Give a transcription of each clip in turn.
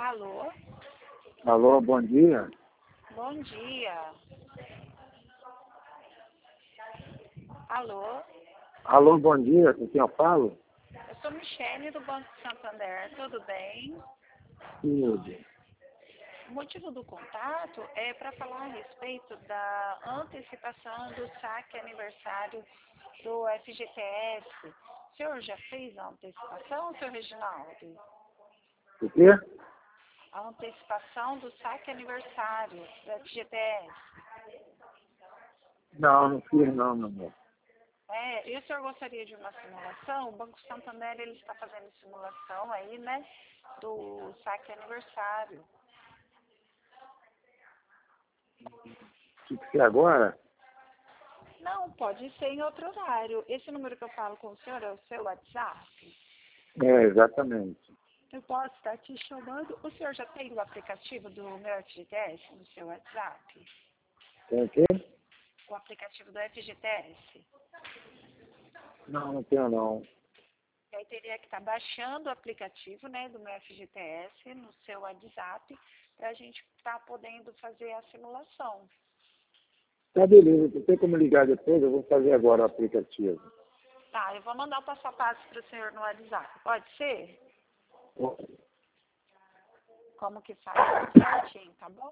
Alô? Alô, bom dia. Bom dia. Alô? Alô, bom dia, com quem eu falo? Eu sou Michele do Banco Santander, tudo bem? Tudo. O motivo do contato é para falar a respeito da antecipação do saque aniversário do FGTS. O senhor já fez a antecipação, senhor Reginaldo? O quê? A antecipação do saque aniversário do FGTS. Não, não fiz não, meu amor. E o senhor gostaria de uma simulação? O Banco Santander ele está fazendo simulação aí, né, do saque aniversário. Tinha que ser agora? Não, pode ser em outro horário. Esse número que eu falo com o senhor é o seu WhatsApp? É, exatamente. Eu posso estar te chamando. O senhor já tem o aplicativo do meu FGTS no seu WhatsApp? Tem o quê? O aplicativo do FGTS? Não, não tenho não. E aí teria que estar baixando o aplicativo, né, do meu FGTS no seu WhatsApp para a gente estar podendo fazer a simulação. Tá, beleza. Não tem como ligar depois, eu vou fazer agora o aplicativo. Tá, eu vou mandar o passo a passo para o senhor no WhatsApp. Pode ser? Como que faz certinho, tá bom?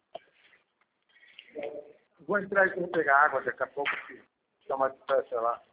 Vou entrar aqui e pegar água daqui a pouco. Toma de lá.